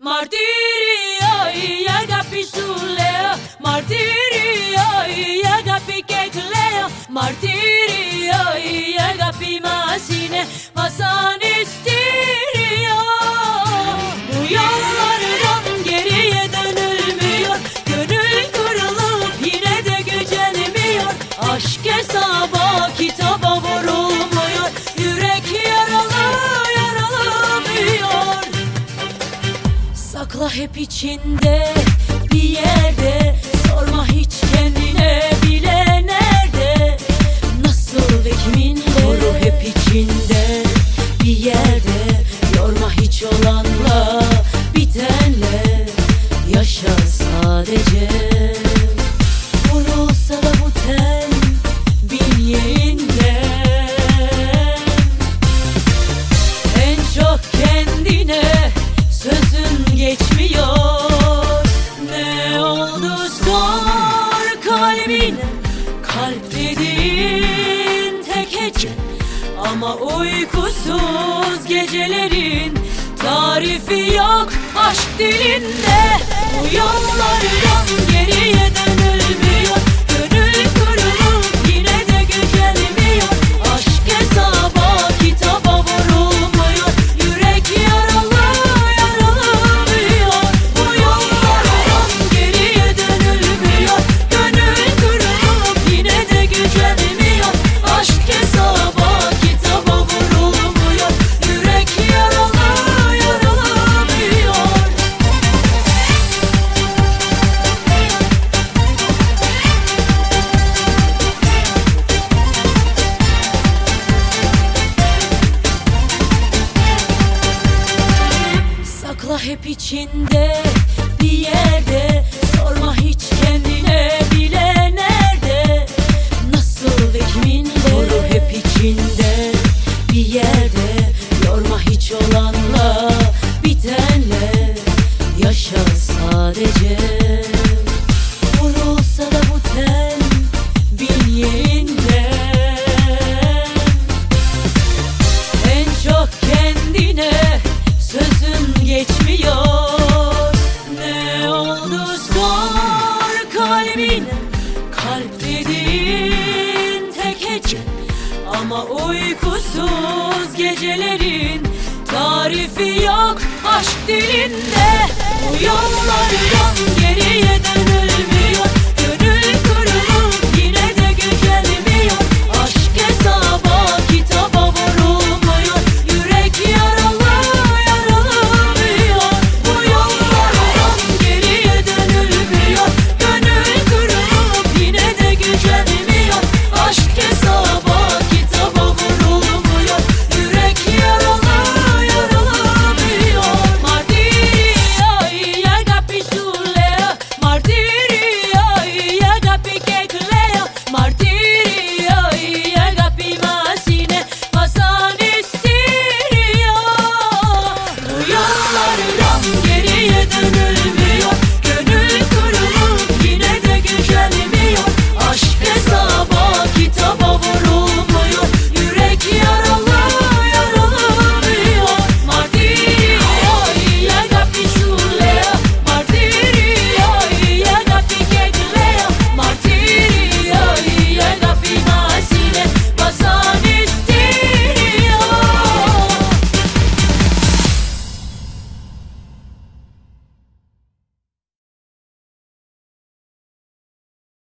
Martirio y agapi suleo, martirio y agapi kekleo, martirio y agapi masine, masan istiyor. Bu yollardan geriye dönülmüyor, gönül kırılıp yine de gücenmiyor. Aşk hesaba kitaba vurulmuyor, yürek yaralı büyüyor. Sakla hep içinde bir yerde, sorma hiç kendine bile nerede, nasıl ve kiminle. Koru hep içinde bir yerde, yorma hiç olanla bitenle, yaşa sadece. Vurulsa da bu ten bünyeğinden, en çok kendine sözün geçmiyor. Ne oldu sor kalbine, kalp dediğin tek hece, ama uykusuz gecelerin tarifi yok aşk dilinde. Bu yollardan geriye dönülmüyor, gönül kırılıp yine de gücenmiyor. Aşk hesaba kitaba vurulmuyor, yürek yaralı büyüyor. Bu yollardan geriye dönülmüyor, gönül kırılıp yine de gücenmiyor. Aşk hesaba kitaba vurulmuyor, yürek yaralı büyüyor. Sakla hep içinde bir yerde, sorma hiç kendine bile nerede, nasıl ve kiminle. Koru hep içinde bir yerde, yorma hiç olanla bitenle, yaşa sadece. Vurulsa da bu ten bünyeğinden, en çok kendine sözün geçmiyor. Ne oldu sor kalbine, kalp dediğin tek hece, ama uykusuz gecelerin tarifi yok aşk dilinde. Bu yollardan geriye dön.